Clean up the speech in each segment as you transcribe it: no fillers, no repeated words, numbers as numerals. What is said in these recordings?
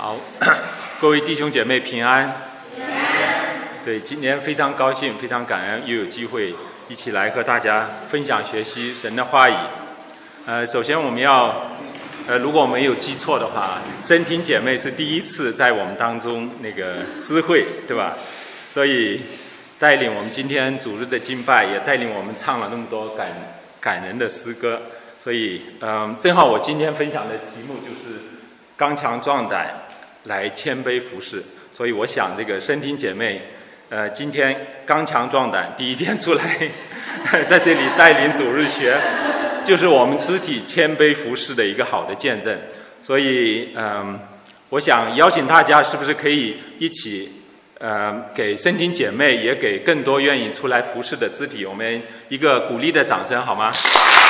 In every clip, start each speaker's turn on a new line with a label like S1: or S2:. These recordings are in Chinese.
S1: 好，各位弟兄姐妹平安。
S2: 平安。
S1: 对，今年非常高兴，非常感恩，又有机会一起来和大家分享学习神的话语。首先我们要，如果我没有记错的话，森婷姐妹是第一次在我们当中那个私会，对吧？所以带领我们今天主日的敬拜，也带领我们唱了那么多感人的诗歌。所以，正好我今天分享的题目就是刚强壮胆来谦卑服侍。所以我想这个森婷姐妹，今天刚强壮胆第一天出来，在这里带领主日学，就是我们肢体谦卑服侍的一个好的见证。所以，我想邀请大家，是不是可以一起，给森婷姐妹，也给更多愿意出来服侍的肢体，我们一个鼓励的掌声，好吗？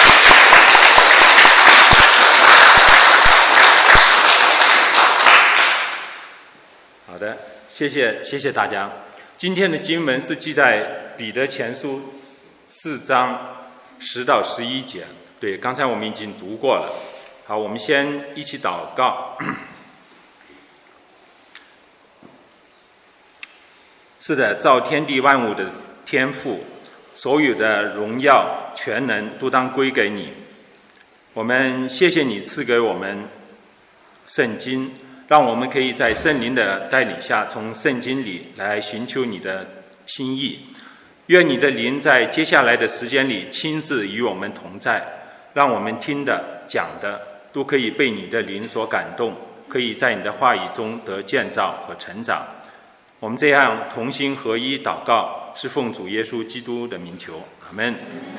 S1: 好的，谢谢大家。今天的经文是记在彼得前书4章10到11节。对，刚才我们已经读过了。好，我们先一起祷告。是的，造天地万物的天父，所有的荣耀全能都当归给你。我们谢谢你赐给我们圣经，让我们可以在圣灵的带领下，从圣经里来寻求你的心意。愿你的灵在接下来的时间里亲自与我们同在，让我们听的讲的都可以被你的灵所感动，可以在你的话语中得建造和成长。我们这样同心合一祷告，是奉主耶稣基督的名求，阿们。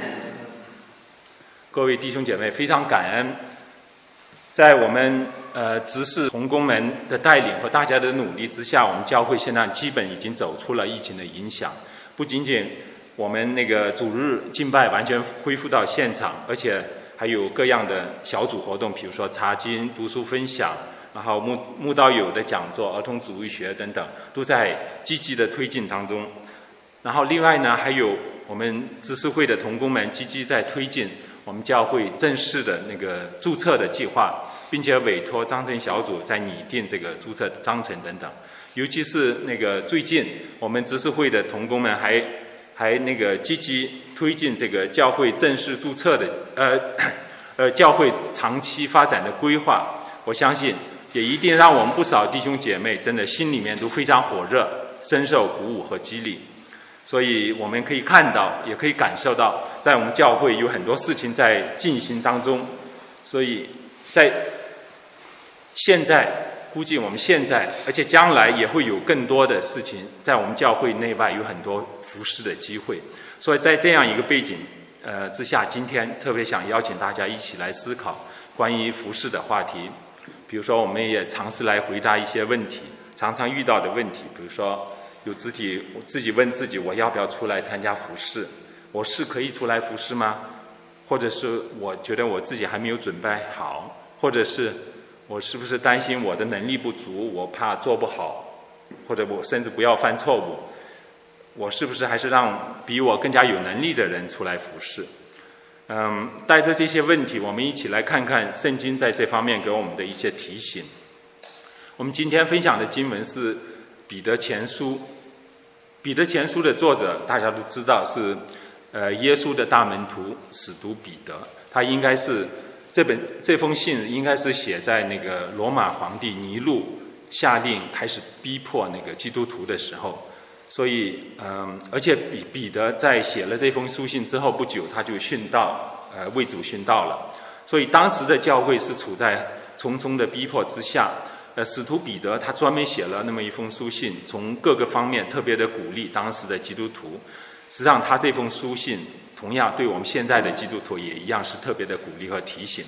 S1: 各位弟兄姐妹，非常感恩，在我们执事同工们的带领和大家的努力之下，我们教会现在基本已经走出了疫情的影响。不仅仅我们那个主日敬拜完全恢复到现场，而且还有各样的小组活动，比如说查经、读书分享，然后慕道友的讲座、儿童主日学等等，都在积极的推进当中。然后另外呢，还有我们执事会的同工们积极在推进我们教会正式的那个注册的计划，并且委托章程小组在拟定这个注册章程等等。尤其是那个最近我们执事会的同工们还那个积极推进这个教会正式注册的教会长期发展的规划。我相信也一定让我们不少弟兄姐妹真的心里面都非常火热，深受鼓舞和激励。所以我们可以看到，也可以感受到，在我们教会有很多事情在进行当中。所以在现在，估计我们现在，而且将来也会有更多的事情，在我们教会内外有很多服事的机会。所以在这样一个背景之下，今天特别想邀请大家一起来思考关于服事的话题。比如说，我们也尝试来回答一些问题，常常遇到的问题，比如说有肢体自己问自己，我要不要出来参加服事？我是可以出来服事吗？或者是我觉得我自己还没有准备好，或者是我是不是担心我的能力不足，我怕做不好，或者我甚至不要犯错误，我是不是还是让比我更加有能力的人出来服事？带着这些问题，我们一起来看看圣经在这方面给我们的一些提醒。我们今天分享的经文是彼得前书。彼得前书的作者大家都知道是耶稣的大门徒使徒彼得，他应该是这封信应该是写在那个罗马皇帝尼禄下令开始逼迫那个基督徒的时候。所以而且彼得在写了这封书信之后不久，他就殉道，为主殉道了。所以当时的教会是处在重重的逼迫之下。使徒彼得他专门写了那么一封书信，从各个方面特别的鼓励当时的基督徒。实际上他这封书信同样对我们现在的基督徒也一样是特别的鼓励和提醒。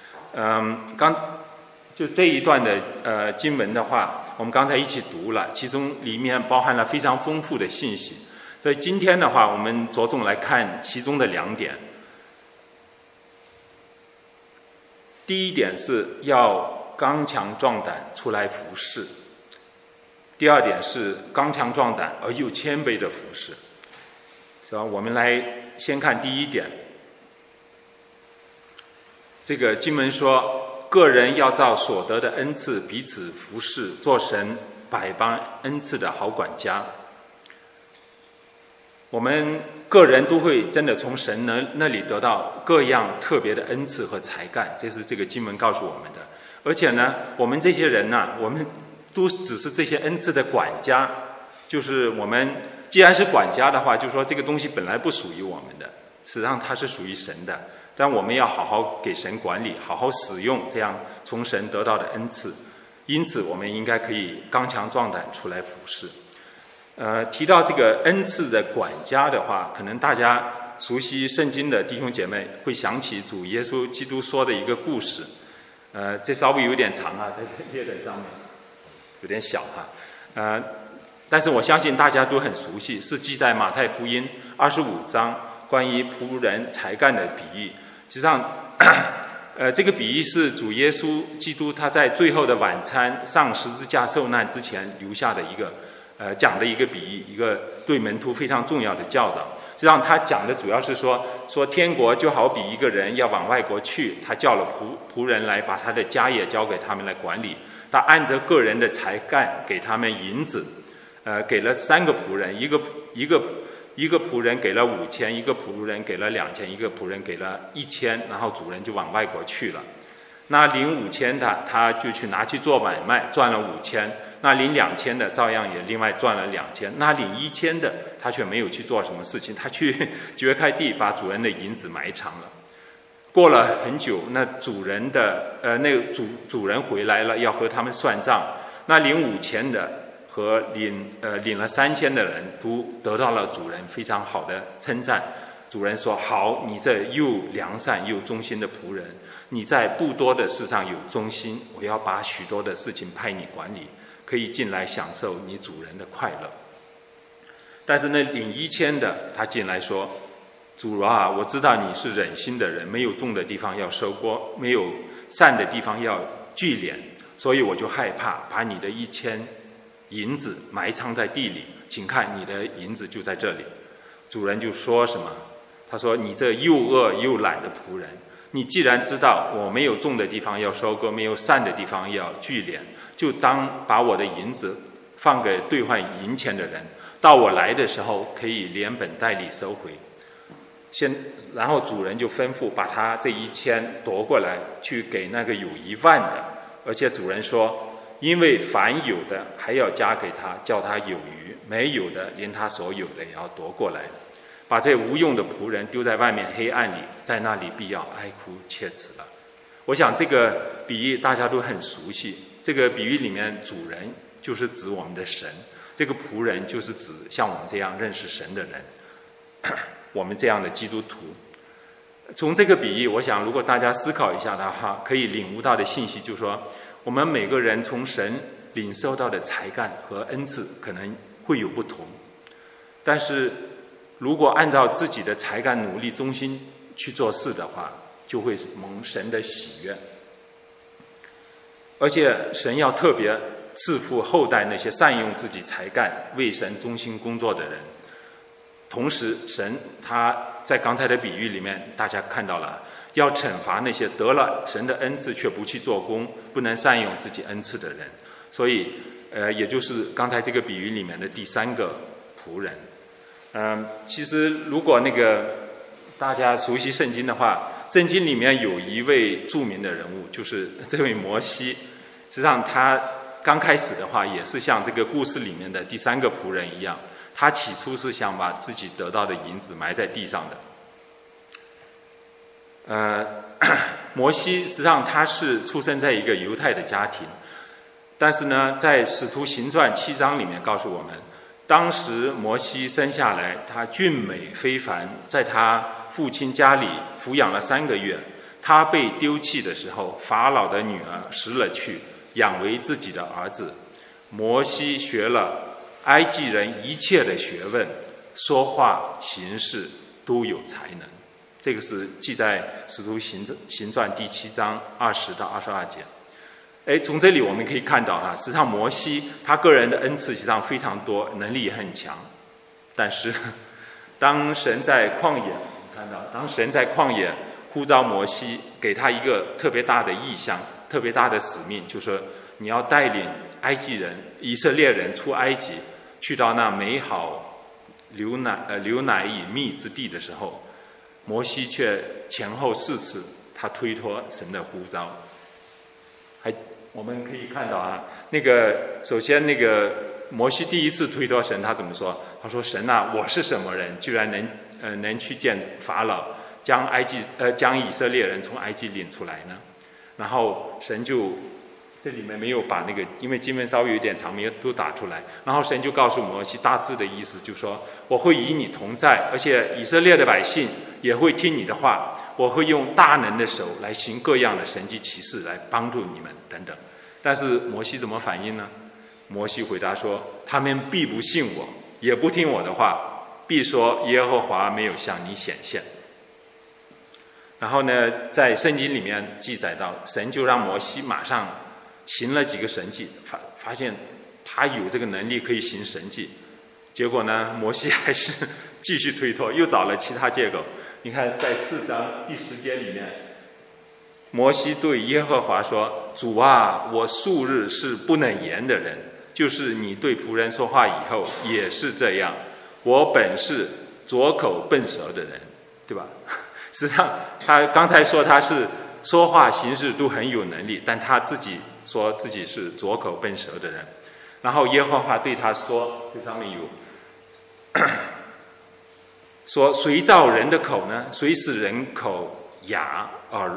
S1: 就这一段的经文的话，我们刚才一起读了，其中里面包含了非常丰富的信息。所以今天的话，我们着重来看其中的2点。第一点是要刚强壮胆出来服事，第二点是刚强壮胆而又谦卑的服事。是吧？我们来先看第一点。这个经文说， 个人要照所得的恩赐彼此服侍，做神百般恩赐的好管家。我们个人都会真的从神那里得到各样特别的恩赐和才干，这是这个经文告诉我们的。而且呢，我们这些人呢，我们都只是这些恩赐的管家，就是我们既然是管家的话，就说这个东西本来不属于我们的，实际上它是属于神的，但我们要好好给神管理，好好使用这样从神得到的恩赐。因此我们应该可以刚强壮胆出来服侍。提到这个恩赐的管家的话，可能大家熟悉圣经的弟兄姐妹会想起主耶稣基督说的一个故事。这稍微有点长啊，在列本上面有点小哈。但是我相信大家都很熟悉，是记在马太福音25章关于仆人才干的比喻。实际上这个比喻是主耶稣基督他在最后的晚餐上十字架受难之前留下的一个讲的一个比喻，一个对门徒非常重要的教导。实际上他讲的主要是说天国就好比一个人要往外国去，他叫了仆人来把他的家业交给他们来管理，他按着个人的才干给他们银子，给了3个仆人，一个仆人给了5000，一个仆人给了2000，一个仆人给了1000，然后主人就往外国去了。那领5000的他就去拿去做买卖，赚了5000。那领2000的照样也另外赚了2000，那领1000的他却没有去做什么事情，他去掘开地把主人的银子埋藏了。过了很久，那主人的那个主人回来了，要和他们算账。那领5000的和领了3000的人都得到了主人非常好的称赞。主人说：好，你这又良善又忠心的仆人，你在不多的事上有忠心，我要把许多的事情派你管理，可以进来享受你主人的快乐。但是那领1000的他进来说：主啊，我知道你是忍心的人，没有种的地方要收割，没有善的地方要聚敛，所以我就害怕，把你的1000银子埋藏在地里，请看你的银子就在这里。主人就说什么？他说：你这又饿又懒的仆人，你既然知道我没有种的地方要收割，没有善的地方要聚敛，就当把我的银子放给兑换银钱的人，到我来的时候可以连本带利收回。然后主人就吩咐把他这1000夺过来，去给那个有1万的。而且主人说：因为凡有的还要加给他，叫他有余；没有的，连他所有的也要夺过来。把这无用的仆人丢在外面黑暗里，在那里必要哀哭切齿了。我想这个比喻大家都很熟悉。这个比喻里面，主人就是指我们的神，这个仆人就是指像我们这样认识神的人，我们这样的基督徒。从这个比喻，我想如果大家思考一下的话，可以领悟到的信息就是说，我们每个人从神领受到的才干和恩赐可能会有不同，但是如果按照自己的才干努力忠心去做事的话，就会蒙神的喜悦。而且神要特别赐福后代那些善用自己才干为神忠心工作的人。同时神他在刚才的比喻里面大家看到了，要惩罚那些得了神的恩赐却不去做工，不能善用自己恩赐的人。所以也就是刚才这个比喻里面的第3个仆人。其实如果大家熟悉圣经的话，圣经里面有一位著名的人物，就是这位摩西。实际上他刚开始的话也是像这个故事里面的第3个仆人一样，他起初是想把自己得到的银子埋在地上的。摩西实际上他是出生在一个犹太的家庭，但是呢在使徒行传7章里面告诉我们，当时摩西生下来，他俊美非凡，在他父亲家里抚养了3个月。他被丢弃的时候，法老的女儿拾了去，养为自己的儿子。摩西学了埃及人一切的学问，说话行事都有才能。这个是记在使徒行传第7章20到22节。从这里我们可以看到实际上摩西他个人的恩赐实际上非常多，能力也很强。但是当神在旷野呼召摩西，给他一个特别大的异象， 特别大的使命，就是你要带领以色列人出埃及，去到那美好流奶与蜜之地的时候，摩西却前后4次他推脱神的呼召。我们可以看到啊，首先摩西第一次推脱神，他怎么说？他说：“神啊，我是什么人，居然能去见法老，将以色列人从埃及领出来呢？”然后神就这里面没有把因为经文稍微有点长，没有都打出来。然后神就告诉摩西大致的意思，就说：“我会与你同在，而且以色列的百姓也会听你的话，我会用大能的手来行各样的神迹奇事来帮助你们等等。”但是摩西怎么反应呢？摩西回答说：“他们必不信我，也不听我的话，必说耶和华没有向你显现。”然后呢，在圣经里面记载到，神就让摩西马上行了几个神迹，发现他有这个能力可以行神迹。结果呢，摩西还是继续推脱，又找了其他借口。你看，在4章第10节里面，摩西对耶和华说：“主啊，我素日是不能言的人，就是你对仆人说话以后也是这样。我本是拙口笨舌的人，对吧？”实际上，他刚才说他是说话行事都很有能力，但他自己说自己是拙口笨舌的人。然后耶和华对他说，这上面有说：“谁造人的口呢？谁使人口哑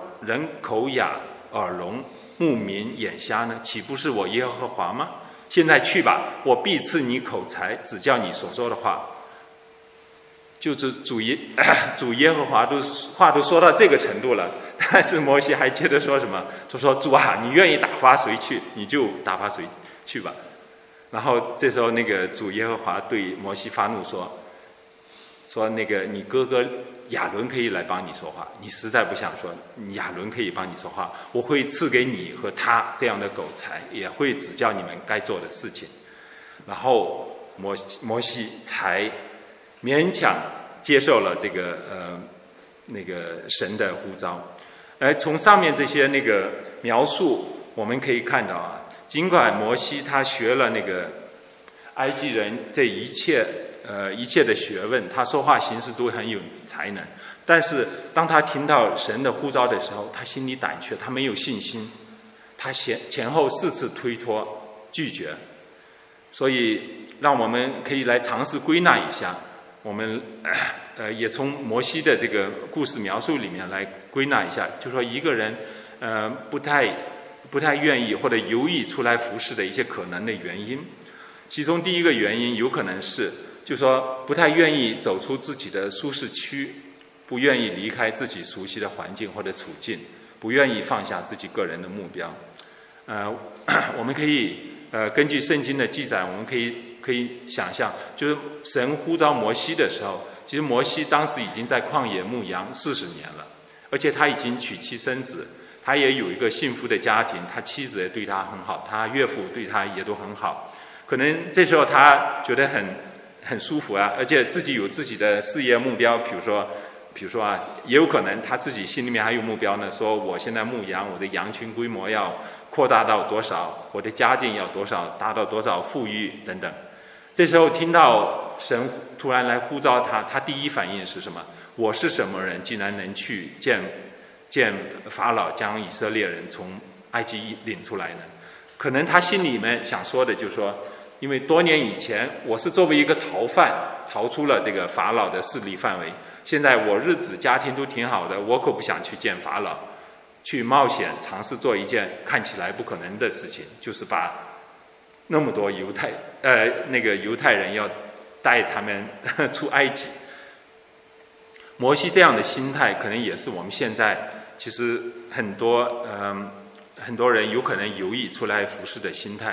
S1: 耳聋目明眼瞎呢？岂不是我耶和华吗？现在去吧，我必赐你口才，指教你所说的话。”就是主耶和华话都说到这个程度了，但是摩西还接着说什么？就说：“主啊，你愿意打发谁去，你就打发谁去吧。”然后这时候主耶和华对摩西发怒说：“你哥哥亚伦可以来帮你说话，你实在不想说，亚伦可以帮你说话，我会赐给你和他这样的口才，也会指教你们该做的事情。”然后摩西才勉强接受了这个神的呼召。而从上面这些描述，我们可以看到啊，尽管摩西他学了埃及人这一切的学问，他说话行事都很有才能，但是当他听到神的呼召的时候，他心里胆怯，他没有信心，他前后4次推脱拒绝。所以让我们可以来尝试归纳一下，我们也从摩西的这个故事描述里面来归纳一下，就说一个人不太愿意或者犹豫出来服侍的一些可能的原因。其中第一个原因有可能是，就说不太愿意走出自己的舒适区，不愿意离开自己熟悉的环境或者处境，不愿意放下自己个人的目标。我们可以根据圣经的记载，我们可以想象，就是神呼召摩西的时候，其实摩西当时已经在旷野牧羊40年了，而且他已经娶妻生子，他也有一个幸福的家庭，他妻子也对他很好，他岳父对他也都很好。可能这时候他觉得很舒服啊，而且自己有自己的事业目标，比如说啊，也有可能他自己心里面还有目标呢，说我现在牧羊，我的羊群规模要扩大到多少，我的家境要多少，达到多少富裕等等。这时候听到神突然来呼召他，他第一反应是什么？我是什么人，竟然能去见法老，将以色列人从埃及领出来呢？可能他心里面想说的就是说，因为多年以前我是作为一个逃犯逃出了这个法老的势力范围，现在我日子家庭都挺好的，我可不想去见法老，去冒险尝试做一件看起来不可能的事情，就是把那么多犹太人要带他们出埃及。摩西这样的心态，可能也是我们现在其实很多人有可能犹豫出来服侍的心态。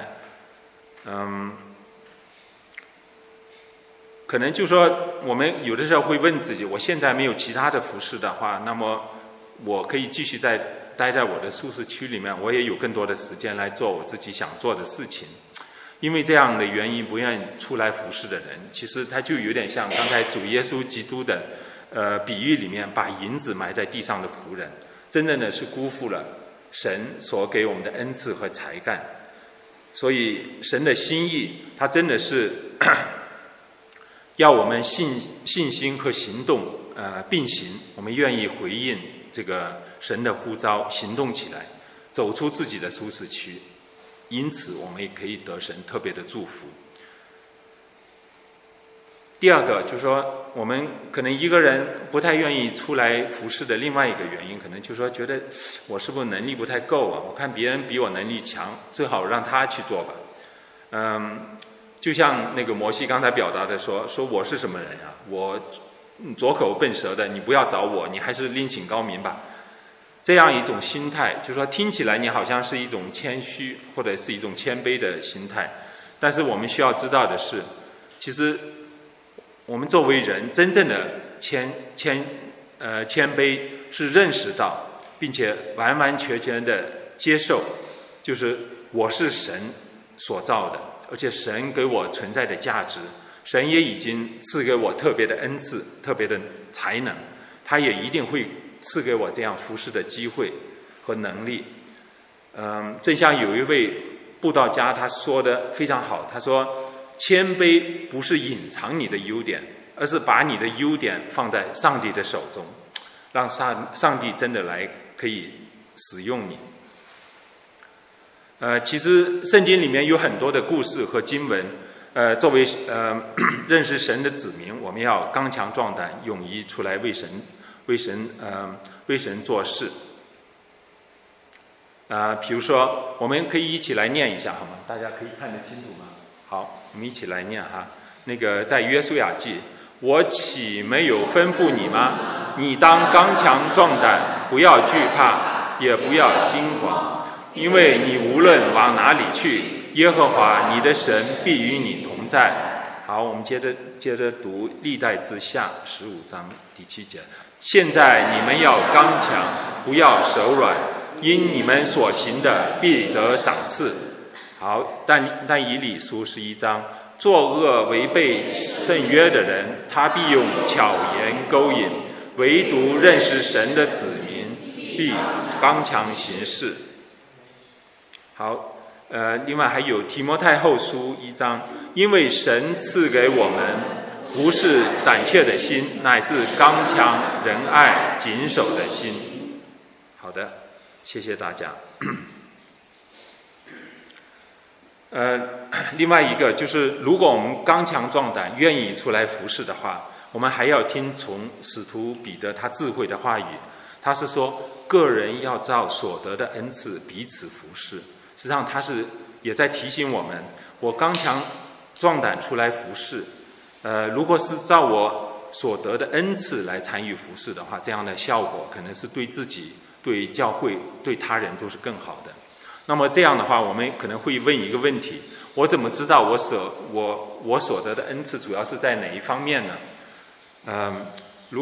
S1: 可能就说我们有的时候会问自己，我现在没有其他的服侍的话，那么我可以继续待在我的舒适区里面，我也有更多的时间来做我自己想做的事情。因为这样的原因不愿意出来服侍的人，其实他就有点像刚才主耶稣基督的比喻里面把银子埋在地上的仆人，真正的是辜负了神所给我们的恩赐和才干。所以神的心意，他真的是要我们信心和行动并行，我们愿意回应这个神的呼召，行动起来，走出自己的舒适区，因此我们也可以得神特别的祝福。第二个就是说，我们可能一个人不太愿意出来服侍的另外一个原因，可能就是说觉得我是不是能力不太够啊？我看别人比我能力强，最好让他去做吧。就像那个摩西刚才表达的说我是什么人啊？我左口笨舌的，你不要找我，你还是另请高明吧。这样一种心态，就是说听起来你好像是一种谦虚或者是一种谦卑的心态，但是我们需要知道的是，其实我们作为人真正的谦卑是认识到并且完完全全的接受，就是我是神所造的，而且神给我存在的价值，神也已经赐给我特别的恩赐，特别的才能，他也一定会赐给我这样服侍的机会和能力。正像有一位布道家他说的非常好，他说谦卑不是隐藏你的优点，而是把你的优点放在上帝的手中，让上帝真的来可以使用你。其实圣经里面有很多的故事和经文，作为认识神的子民，我们要刚强壮胆，勇于出来为神做事。比如说我们可以一起来念一下好吗？大家可以看得清楚吗？好，我们一起来念哈。那个在约书亚记，我岂没有吩咐你吗？你当刚强壮胆，不要惧怕，也不要惊慌，因为你无论往哪里去，耶和华你的神必与你同在。好，我们接着读历代志下15章第7节。现在你们要刚强，不要手软，因你们所行的必得赏赐。好，但以理书11章，作恶违背圣约的人，他必用巧言勾引，唯独认识神的子民必刚强行事。好，另外还有提摩太后书1章，因为神赐给我们不是胆怯的心，乃是刚强仁爱谨守的心。好的，谢谢大家。另外一个就是，如果我们刚强壮胆，愿意出来服侍的话，我们还要听从使徒彼得他智慧的话语。他是说，个人要照所得的恩赐彼此服侍。实际上，他是也在提醒我们，我刚强壮胆出来服侍，如果是照我所得的恩赐来参与服侍的话，这样的效果可能是对自己、对教会、对他人都是更好的。那么这样的话，我们可能会问一个问题：我怎么知道我所得的恩赐主要是在哪一方面呢？如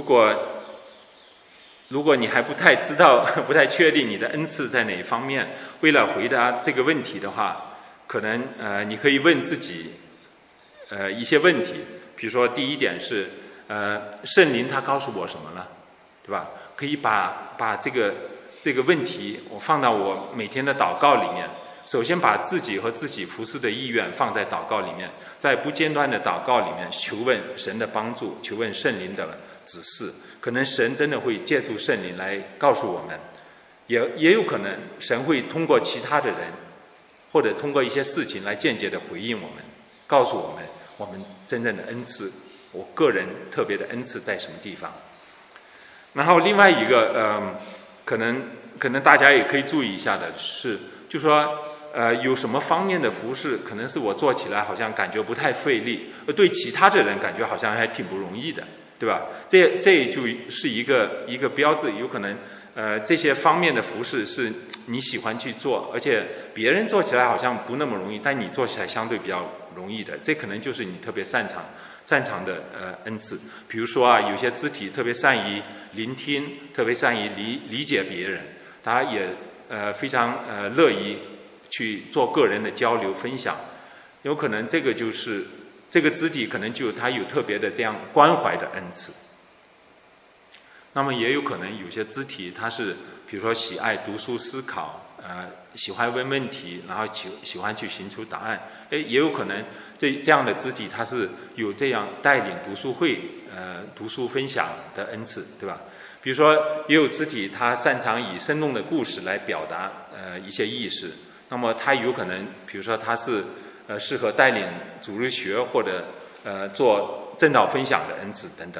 S1: 果你还不太知道、不太确定你的恩赐在哪一方面，为了回答这个问题的话，可能你可以问自己一些问题。比如说，第一点是圣灵他告诉我什么了，对吧？可以把这个问题我放到我每天的祷告里面。首先把自己和自己服侍的意愿放在祷告里面，在不间断的祷告里面求问神的帮助，求问圣灵的指示。可能神真的会借助圣灵来告诉我们，也有可能神会通过其他的人或者通过一些事情来间接的回应我们，告诉我们真正的恩赐，我个人特别的恩赐在什么地方。然后另外一个可能大家也可以注意一下的是，就说有什么方面的服侍可能是我做起来好像感觉不太费力，对其他的人感觉好像还挺不容易的，对吧？这就是一个标志，有可能这些方面的服侍是你喜欢去做，而且别人做起来好像不那么容易，但你做起来相对比较容易的，这可能就是你特别擅长的恩赐。比如说有些肢体特别善于聆听，特别善于理解别人，他也非常乐意去做个人的交流分享，有可能这个就是这个肢体可能就他有特别的这样关怀的恩赐。那么也有可能有些肢体他是比如说喜爱读书思考， 喜欢问问题，然后喜欢去寻求答案。也有可能这样的肢体他是有这样带领读书会、读书分享的恩赐，对吧？比如说，也有肢体他擅长以生动的故事来表达一些意识，那么他有可能，比如说他是适合带领主日学或者做正道分享的恩赐等等。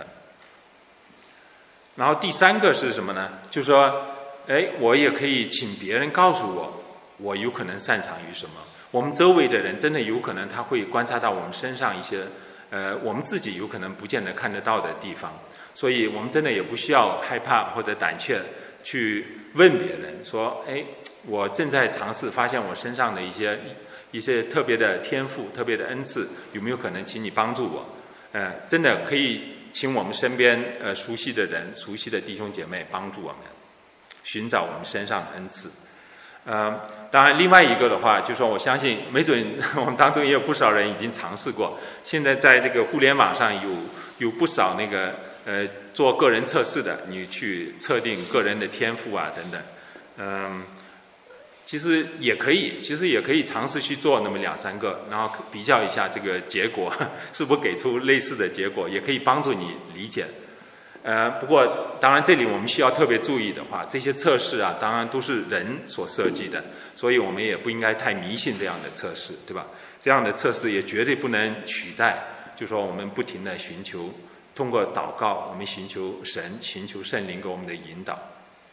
S1: 然后第三个是什么呢？就是说，我也可以请别人告诉我有可能擅长于什么。我们周围的人真的有可能他会观察到我们身上一些我们自己有可能不见得看得到的地方。所以我们真的也不需要害怕或者胆怯去问别人说，我正在尝试发现我身上的一些特别的天赋、特别的恩赐，有没有可能请你帮助我？真的可以请我们身边熟悉的人、熟悉的弟兄姐妹帮助我们寻找我们身上的恩赐。当然另外一个的话，就是说我相信没准我们当中也有不少人已经尝试过。现在在这个互联网上有不少那个做个人测试的，你去测定个人的天赋啊等等。其实也可以尝试去做那么2-3个，然后比较一下这个结果是不是给出类似的结果，也可以帮助你理解。不过当然这里我们需要特别注意的话，这些测试啊当然都是人所设计的，所以我们也不应该太迷信这样的测试，对吧？这样的测试也绝对不能取代，就是说我们不停地寻求，通过祷告我们寻求神，寻求圣灵给我们的引导。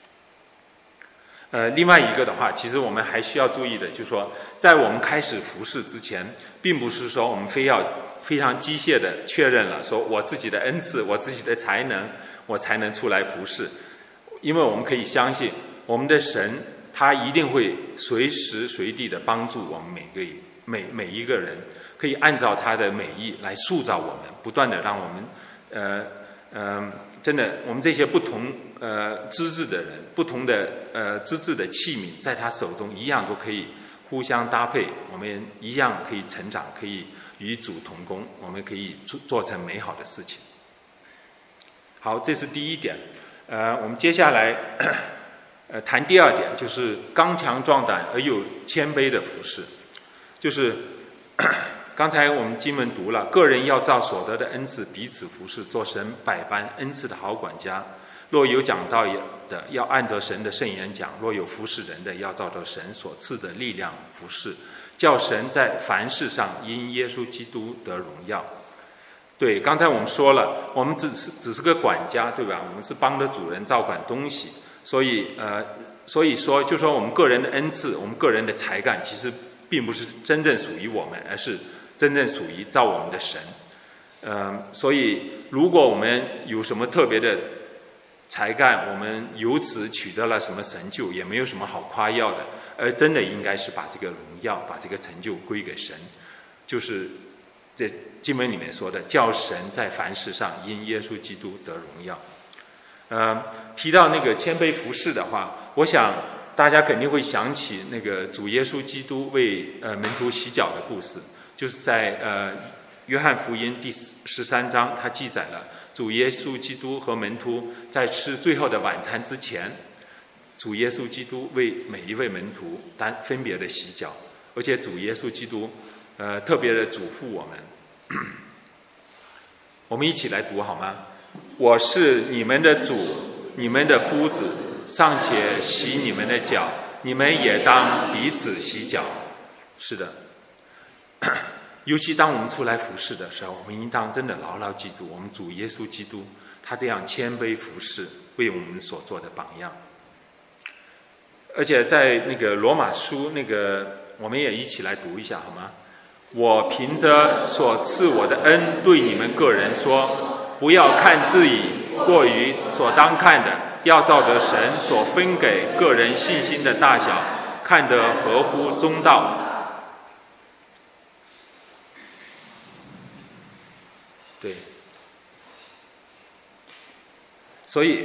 S1: 另外一个的话，其实我们还需要注意的，就是说在我们开始服事之前，并不是说我们非要非常机械的确认了说我自己的恩赐、我自己的才能，我才能出来服事。因为我们可以相信我们的神他一定会随时随地的帮助我们每一个人，可以按照他的美意来塑造我们，不断的让我们真的我们这些不同资质的人，不同的资质的器皿，在他手中一样都可以互相搭配，我们一样可以成长，可以与主同工，我们可以做成美好的事情。好，这是第一点。我们接下来谈第二点，就是刚强壮胆而又谦卑的服事。就是刚才我们经文读了，个人要照所得的恩赐彼此服事，做神百般恩赐的好管家。若有讲道的，要按照神的圣言讲；若有服侍人的，要照着神所赐的力量服侍，叫神在凡事上因耶稣基督得荣耀。对，刚才我们说了，我们只是个管家，对吧？我们是帮着主人照管东西，所以说，就说我们个人的恩赐，我们个人的才干，其实并不是真正属于我们，而是真正属于造我们的神。所以如果我们有什么特别的才干，我们由此取得了什么成就，也没有什么好夸耀的，而真的应该是把这个荣耀、把这个成就归给神，就是这经文里面说的，叫神在凡事上因耶稣基督得荣耀。提到那个谦卑服事的话，我想大家肯定会想起那个主耶稣基督为门徒洗脚的故事，就是在约翰福音第13章，他记载了主耶稣基督和门徒在吃最后的晚餐之前，主耶稣基督为每一位门徒分别的洗脚，而且主耶稣基督特别的嘱咐我们，我们一起来读好吗？我是你们的主，你们的夫子，尚且洗你们的脚，你们也当彼此洗脚。是的，尤其当我们出来服侍的时候，我们应当真的牢牢记住我们主耶稣基督他这样谦卑服侍为我们所做的榜样。而且在那个罗马书我们也一起来读一下好吗？我凭着所赐我的恩对你们个人说，不要看自己过于所当看的，要照着神所分给个人信心的大小，看得合乎中道。对，所以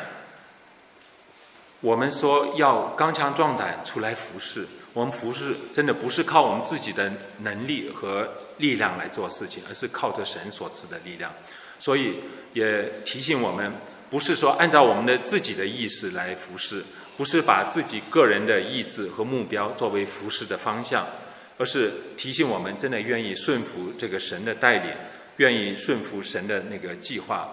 S1: 我们说要刚强壮胆出来服侍，我们服侍真的不是靠我们自己的能力和力量来做事情，而是靠着神所赐的力量。所以也提醒我们，不是说按照我们的自己的意识来服侍， 不是把自己个人的意志和目标作为服事的方向，而是提醒我们真的愿意顺服这个神的带领，愿意顺服神的那个计划，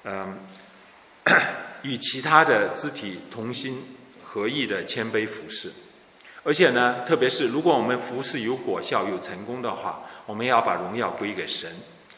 S1: 与其他的肢体同心合意的谦卑服事。而且呢，特别是如果我们服事有果效有成功的话，我们要把荣耀归给神。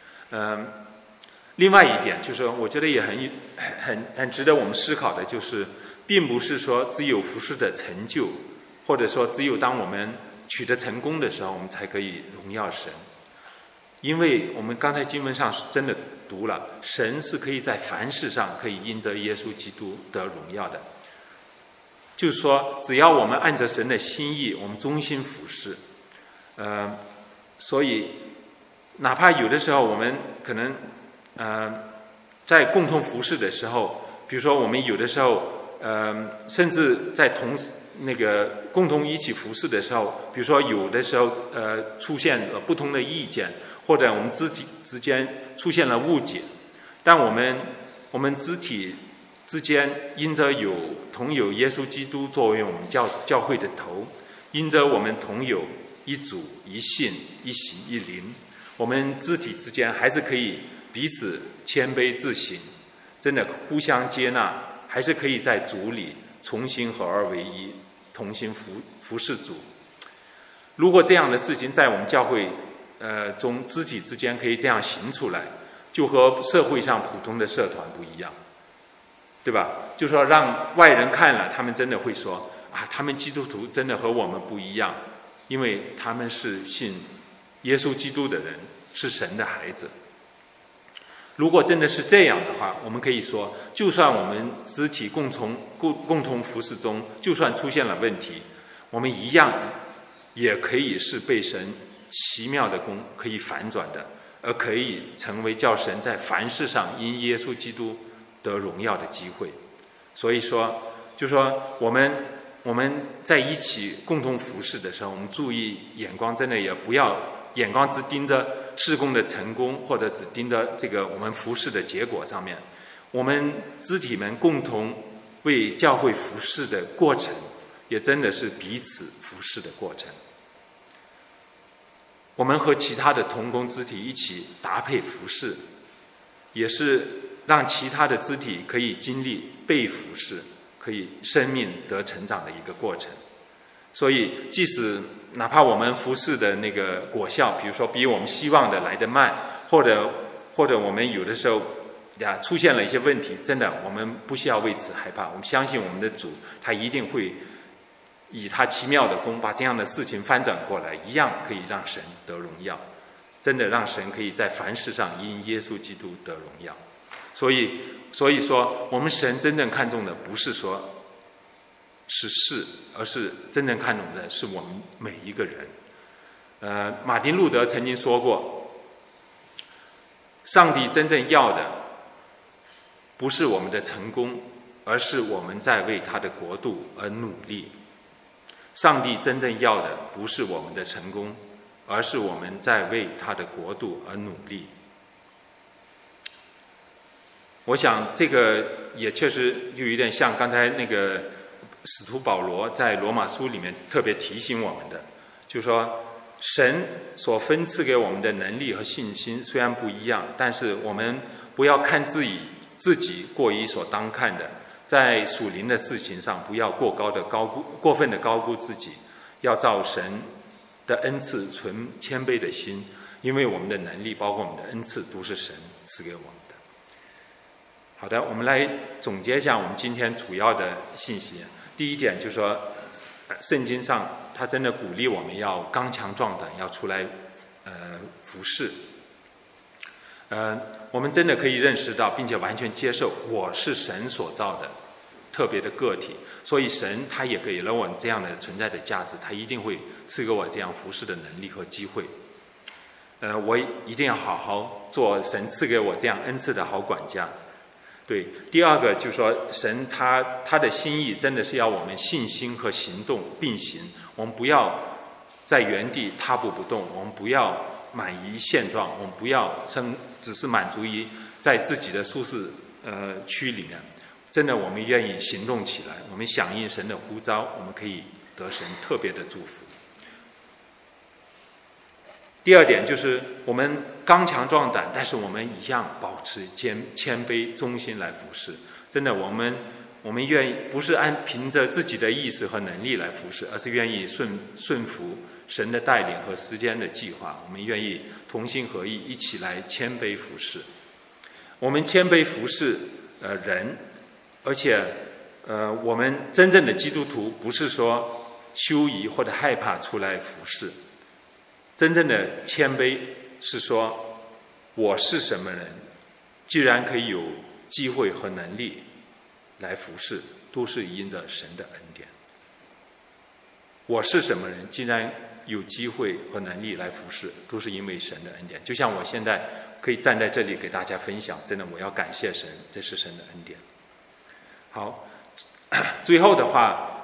S1: 另外一点就是我觉得也很值得我们思考的，就是并不是说只有服事的成就，或者说只有当我们取得成功的时候我们才可以荣耀神。因为我们刚才经文上真的读了，神是可以在凡事上可以因着耶稣基督得荣耀的。就是说只要我们按着神的心意，我们忠心服事，所以哪怕有的时候我们可能在共同服事的时候，比如说我们有的时候甚至在共同一起服事的时候，比如说有的时候出现了不同的意见，或者我们肢体之间出现了误解，但我们肢体之间因着同有耶稣基督作为我们教会的头，因着我们同有一主一信一洗一灵，我们肢体之间还是可以彼此谦卑自省，真的互相接纳，还是可以在主里重新合而为一，同心服事主。如果这样的事情在我们教会中肢体之间可以这样行出来，就和社会上普通的社团不一样，对吧？就说让外人看了，他们真的会说他们基督徒真的和我们不一样，因为他们是信耶稣基督的人，是神的孩子。如果真的是这样的话，我们可以说，就算我们肢体共同服事中就算出现了问题，我们一样也可以是被神奇妙的功可以反转的，而可以成为叫神在凡事上因耶稣基督得荣耀的机会。所以说就说我们在一起共同服事的时候，我们注意眼光，真的也不要眼光只盯着事工的成功，或者只盯着这个我们服事的结果上面。我们肢体们共同为教会服事的过程，也真的是彼此服事的过程。我们和其他的同工肢体一起搭配服事，也是让其他的肢体可以经历被服事，可以生命得成长的一个过程。所以即使哪怕我们服事的那个果效，比如说比我们希望的来得慢，或者我们有的时候出现了一些问题，真的我们不需要为此害怕，我们相信我们的主，他一定会以他奇妙的功把这样的事情翻转过来，一样可以让神得荣耀，真的让神可以在凡事上因耶稣基督得荣耀。所以说我们神真正看重的不是说是事，而是真正看重的是我们每一个人。马丁路德曾经说过，上帝真正要的不是我们的成功，而是我们在为他的国度而努力。上帝真正要的不是我们的成功，而是我们在为他的国度而努力。我想这个也确实就有点像刚才那个使徒保罗在罗马书里面特别提醒我们的，就是说神所分赐给我们的能力和信心虽然不一样，但是我们不要看自己过于所当看的，在属灵的事情上不要过分的高估自己，要照神的恩赐存谦卑的心，因为我们的能力包括我们的恩赐都是神赐给我们的。好的，我们来总结一下我们今天主要的信息。第一点就是说，圣经上他真的鼓励我们要刚强壮胆，要出来服事。我们真的可以认识到并且完全接受我是神所造的特别的个体，所以神他也给了我这样的存在的价值，他一定会赐给我这样服事的能力和机会。我一定要好好做神赐给我这样恩赐的好管家。对，第二个就是说，神他的心意真的是要我们信心和行动并行，我们不要在原地踏步不动，我们不要满于现状，我们不要只是满足于在自己的舒适区里面， 真的我们愿意行动起来，我们响应神的呼召，我们可以得神特别的祝福。第二点就是我们刚强壮胆，但是我们一样保持谦卑忠心来服侍。真的我们愿意不是凭着自己的意识和能力来服侍，而是愿意顺服神的带领和时间的计划。我们愿意同心合意，一起来谦卑服侍。我们谦卑服侍人，而且我们真正的基督徒不是说羞疑或者害怕出来服侍，真正的谦卑是说我是什么人，既然可以有机会和能力来服侍，都是因着神的恩典。我是什么人，既然有机会和能力来服侍，都是因为神的恩典。就像我现在可以站在这里给大家分享，真的我要感谢神，这是神的恩典。好，最后的话，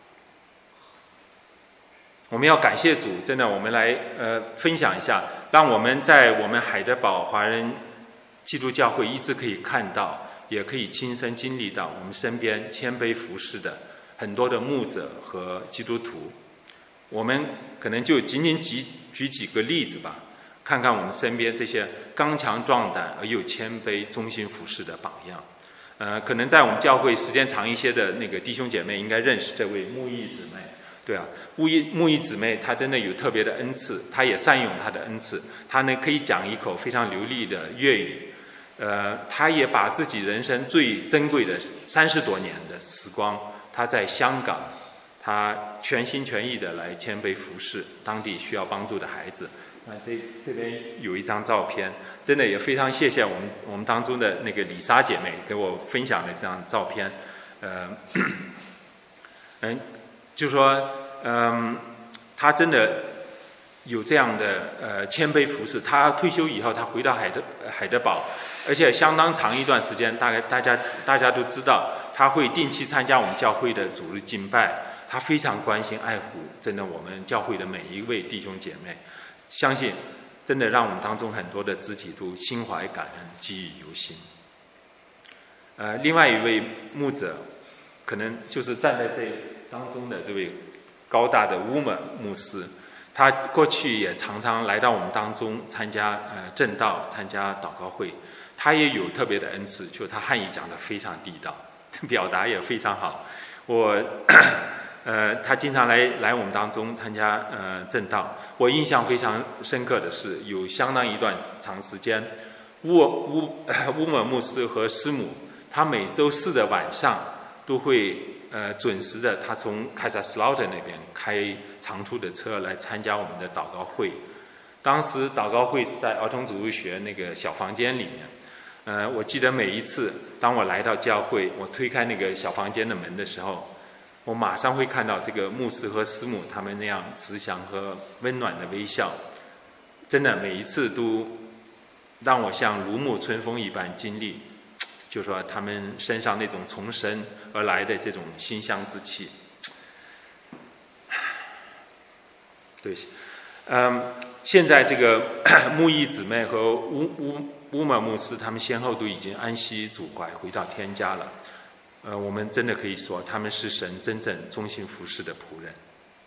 S1: 我们要感谢主，真的我们来分享一下，让我们在我们海德堡华人基督教会一直可以看到，也可以亲身经历到我们身边谦卑服侍的很多的牧者和基督徒。我们可能就仅仅举几个例子吧，看看我们身边这些刚强壮胆而又谦卑忠心服侍的榜样。可能在我们教会时间长一些的那个弟兄姐妹应该认识这位木易姊妹。对啊，木易姊妹她真的有特别的恩赐，她也善用她的恩赐，她呢可以讲一口非常流利的粤语。她也把自己人生最珍贵的30多年的时光，她在香港，她全心全意的来谦卑服侍当地需要帮助的孩子。这边有一张照片，真的也非常谢谢我们当中的那个李莎姐妹给我分享的这张照片。就说她真的有这样的谦卑服侍。她退休以后，她回到海德堡，而且相当长一段时间，大概大家都知道，她会定期参加我们教会的主日敬拜。她非常关心爱护真的我们教会的每一位弟兄姐妹，相信真的让我们当中很多的肢体都心怀感恩，记忆犹新。另外一位牧者，可能就是站在这当中的这位高大的乌门牧师，他过去也常常来到我们当中参加正道，参加祷告会。他也有特别的恩赐，就他汉语讲得非常地道，表达也非常好。他经常来我们当中参加正道。我印象非常深刻的是，有相当一段长时间，乌门牧师和师母，他每周四的晚上都会准时的，他从凯撒斯劳特那边开长途的车来参加我们的祷告会。当时祷告会是在儿童主日学那个小房间里面。我记得每一次当我来到教会，我推开那个小房间的门的时候，我马上会看到这个牧师和师母他们那样慈祥和温暖的微笑，真的每一次都让我像如沐春风一般经历，就说他们身上那种从神而来的这种馨香之气。对，现在这个木易姊妹和乌门牧师他们先后都已经安息主怀，回到天家了。我们真的可以说他们是神真正忠心服侍的仆人。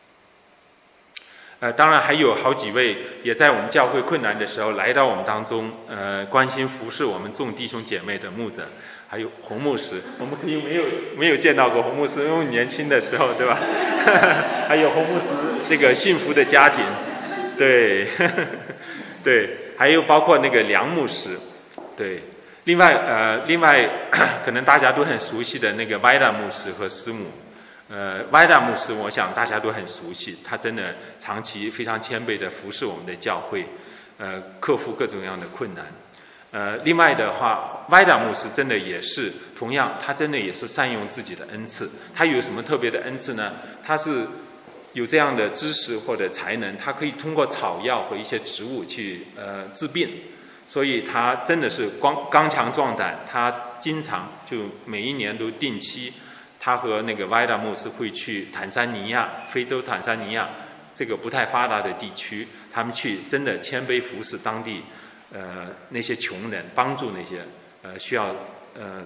S1: 当然还有好几位也在我们教会困难的时候来到我们当中，关心服侍我们众弟兄姐妹的牧者，还有洪牧师。我们可以没有见到过洪牧师，因为年轻的时候，对吧？还有洪牧师这个幸福的家庭，对，对，还有包括那个梁牧师，对。另外可能大家都很熟悉的那个歪达牧师和师母。歪达牧师我想大家都很熟悉，他真的长期非常谦卑的服侍我们的教会，克服各种各样的困难。另外的话，歪达牧师真的也是同样，他真的也是善用自己的恩赐。他有什么特别的恩赐呢？他是有这样的知识或者才能，他可以通过草药和一些植物去治病。所以他真的是刚强壮胆，他经常就每一年都定期，他和那个歪达牧师会去坦桑尼亚，非洲坦桑尼亚这个不太发达的地区，他们去真的谦卑服侍当地那些穷人，帮助那些需要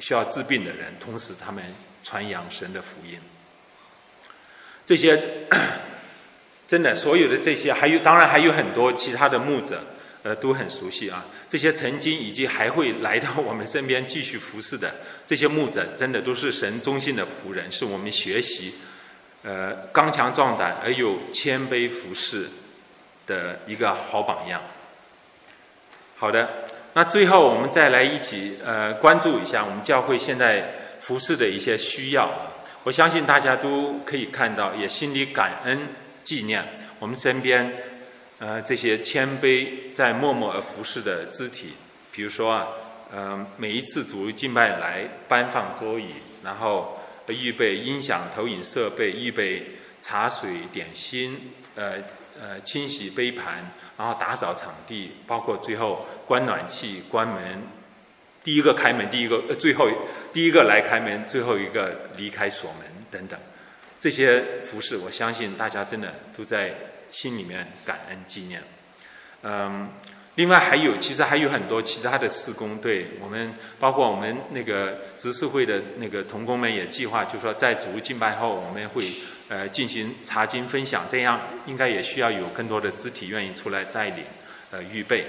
S1: 需要治病的人，同时他们传扬神的福音。这些真的所有的这些，当然还有很多其他的牧者，都很熟悉啊。这些曾经以及还会来到我们身边继续服侍的这些牧者，真的都是神忠心的仆人，是我们学习刚强壮胆而又谦卑服侍的一个好榜样。好的，那最后我们再来一起关注一下我们教会现在服侍的一些需要。我相信大家都可以看到，也心里感恩纪念我们身边这些谦卑在默默而服侍的肢体。比如说每一次主日敬拜来颁放桌椅，然后预备音响投影设备，预备茶水点心，清洗杯盘，然后打扫场地，包括最后关暖气关门，第一个开门，第一个来开门，最后一个离开锁门等等，这些服事我相信大家真的都在心里面感恩纪念。另外其实还有很多其他的事工，对我们包括我们那个执事会的那个同工们也计划，就是说在主日敬拜后我们会进行查经分享，这样应该也需要有更多的肢体愿意出来带领预备。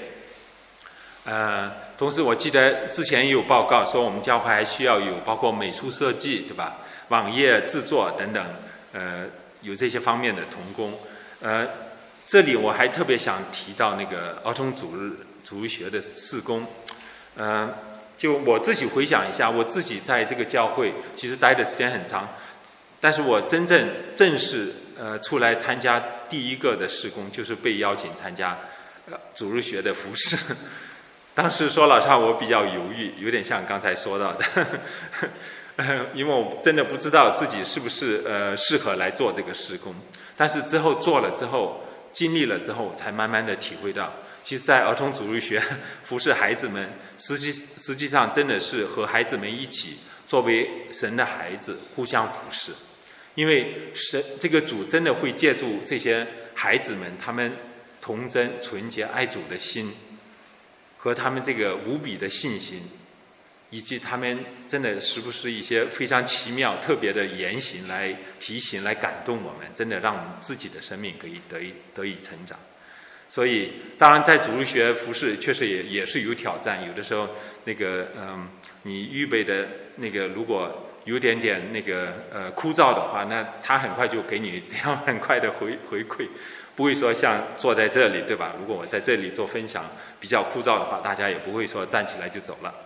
S1: 同时我记得之前也有报告说我们教会还需要有包括美术设计，对吧，网页制作等等，有这些方面的同工。这里我还特别想提到那个儿童主日学的事工。就我自己回想一下，我自己在这个教会其实待的时间很长，但是我正式出来参加第一个的事工，就是被邀请参加主日学的服事。当时说老实话我比较犹豫，有点像刚才说到的因为我真的不知道自己是不是适合来做这个事工，但是之后做了之后，经历了之后，才慢慢的体会到，其实在儿童主日学服侍孩子们，实际上真的是和孩子们一起作为神的孩子互相服侍。因为神这个主真的会借助这些孩子们，他们童真纯洁爱主的心，和他们这个无比的信心，以及他们真的时不时一些非常奇妙特别的言行来提醒来感动我们，真的让我们自己的生命可以得以成长。所以当然在主日学服事确实也是有挑战，有的时候那个你预备的那个如果有点那个枯燥的话，那他很快就给你这样很快的回馈，不会说像坐在这里，对吧？如果我在这里做分享比较枯燥的话，大家也不会说站起来就走了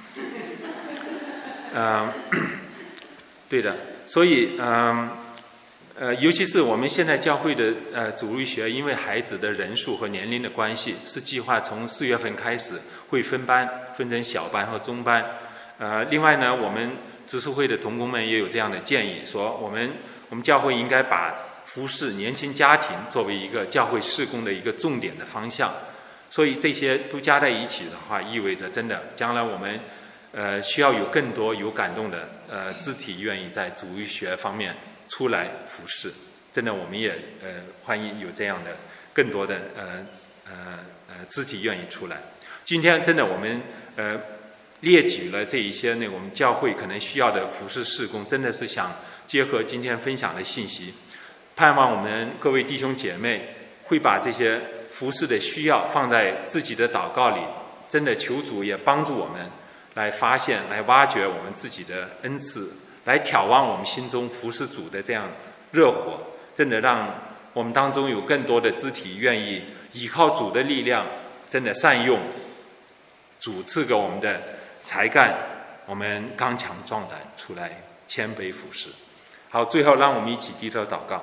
S1: 对的，所以尤其是我们现在教会的主日学，因为孩子的人数和年龄的关系，是计划从4月份开始会分班，分成小班和中班。另外呢，我们执事会的同工们也有这样的建议，说我们教会应该把服侍年轻家庭作为一个教会事工的一个重点的方向。所以这些都加在一起的话，意味着真的将来我们需要有更多有感动的肢体愿意在主日学方面出来服侍。真的我们也欢迎有这样的更多的肢体愿意出来。今天真的我们列举了这一些我们教会可能需要的服侍事工，真的是想结合今天分享的信息，盼望我们各位弟兄姐妹会把这些服侍的需要放在自己的祷告里，真的求主也帮助我们来发现来挖掘我们自己的恩赐，来挑旺我们心中服侍主的这样热火，真的让我们当中有更多的肢体愿意依靠主的力量，真的善用主赐给我们的才干，我们刚强壮胆出来谦卑服侍。好，最后让我们一起低头祷告。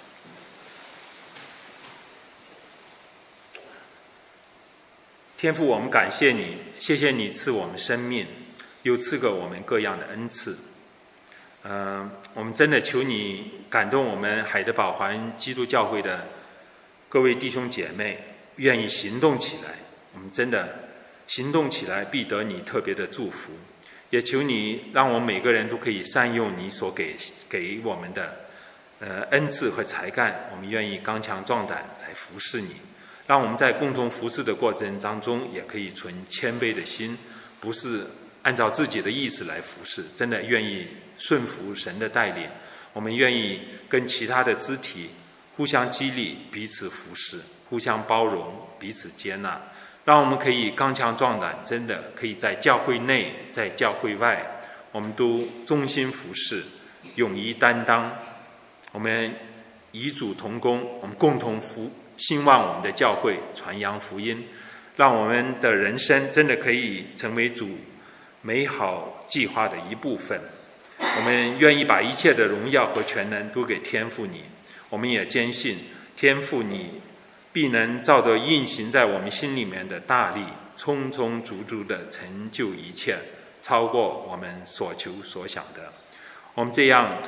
S1: 天父，我们感谢你，谢谢你赐我们生命，又赐给我们各样的恩赐。我们真的求你感动我们海德堡华人基督教会的各位弟兄姐妹，愿意行动起来。我们真的行动起来，必得你特别的祝福。也求你让我们每个人都可以善用你所给我们的恩赐和才干，我们愿意刚强壮胆来服侍你。让我们在共同服侍的过程当中，也可以存谦卑的心，不是按照自己的意思来服侍，真的愿意顺服神的带领。我们愿意跟其他的肢体互相激励，彼此服侍，互相包容，彼此接纳，让我们可以刚强壮胆，真的可以在教会内，在教会外，我们都忠心服侍，勇于担当。我们与主同工，我们共同兴旺我们的教会，传扬福音，让我们的人生真的可以成为主美好计划的一部分。我们愿意把一切的荣耀和全能都给天父你，我们也坚信天父你必能照着运行在我们心里面的大力，充充足足的成就一切，超过我们所求所想的。我们这样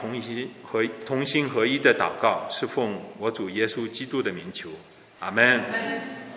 S1: 同心合一的祷告，是奉我主耶稣基督的名求，阿们。